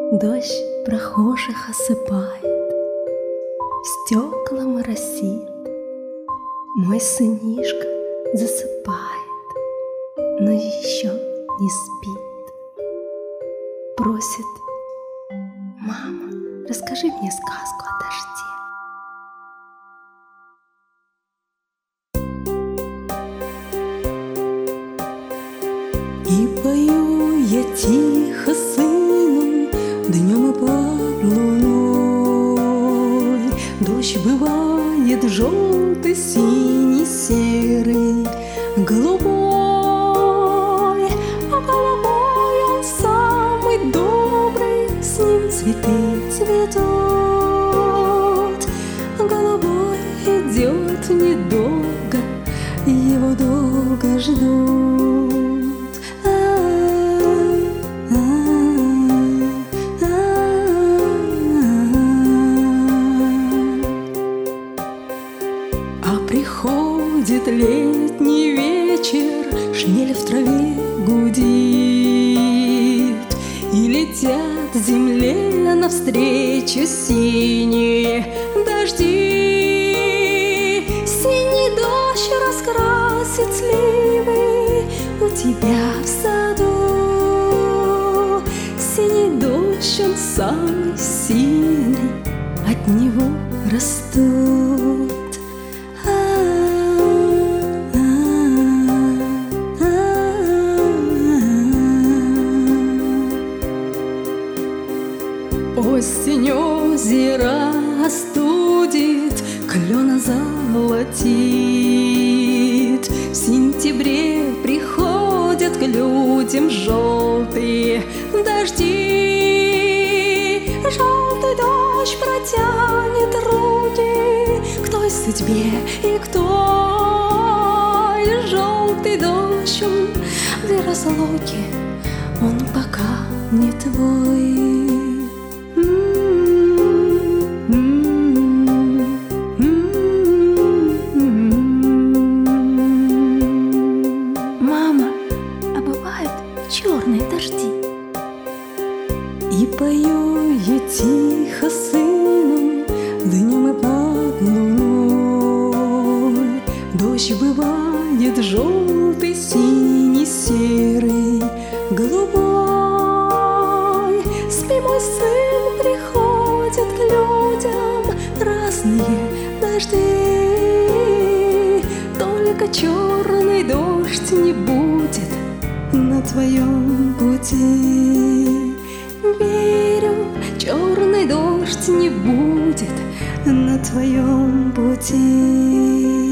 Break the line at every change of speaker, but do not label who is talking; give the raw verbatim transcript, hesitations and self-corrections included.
Дождь прохожих осыпает, стекла моросит. Мой сынишка засыпает, но еще не спит. Просит: мама, расскажи мне сказку о дожде.
И пою я тихо сыну днем и под луной. Дождь бывает желтый, синий, серый, голубой. А голубой он самый добрый, с ним цветы цветут. Голубой идет недолго, его долго ждут. Приходит летний вечер, шмель в траве гудит, и летят земле навстречу синие дожди. Синий дождь раскрасит сливы у тебя в саду. Синий дождь, он самый сильный, от него растут. Осень озеро остудит, клена золотит. В сентябре приходят к людям желтые дожди. Желтый дождь протянет руки к той судьбе и к той. Желтый дождь, он для разлуки, он пока не твой.
Черные дожди.
И пою я тихо сыну днем и под луной. Дождь бывает желтый, синий, серый, голубой. Спи, мой сын, приходят к людям разные дожди. Только черный дождь не будет на твоем пути. Верю, черный дождь не будет на твоем пути.